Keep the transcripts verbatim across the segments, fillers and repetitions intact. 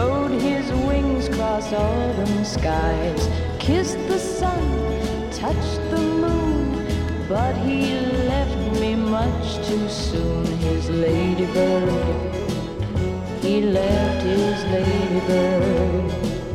rode his wings across autumn skies, kissed the sun, touched the moon, but he left me much too soon. His ladybird, he left his ladybird.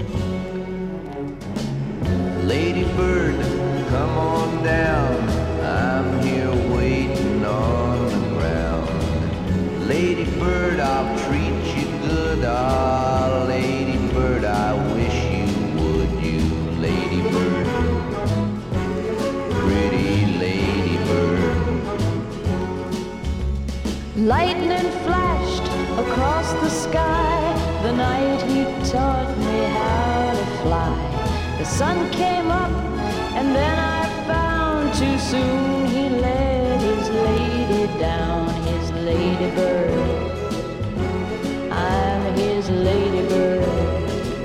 Ladybird, come on down, I'm here waiting on the ground. Ladybird, I'll treat you good. Ah, ladybird, I wish you would. You ladybird, pretty ladybird. Lightning flashed across the sky the night he taught me how to fly. The sun came up and then I found too soon he let his lady down. His ladybird, I'm his ladybird.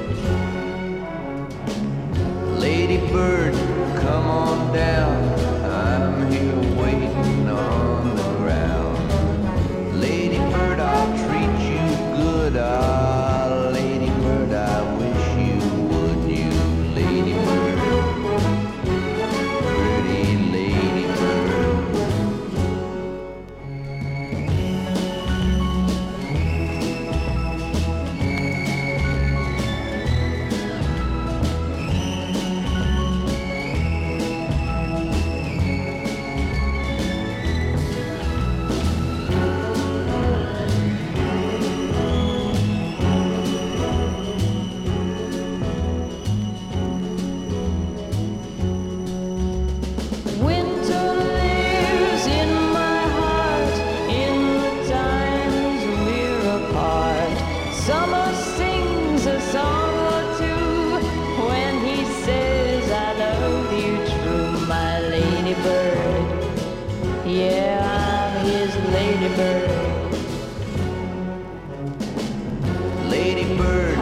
Ladybird, come on down, I'm here waiting on the ground. Ladybird, I'll treat you good. Ah, ladybird, I wish you would. You ladybird, pretty ladybird. Winter lives in my heart in the times we're apart. Summer sings a song or two when he says I love you true. My ladybird, yeah, I'm his ladybird. Ladybird,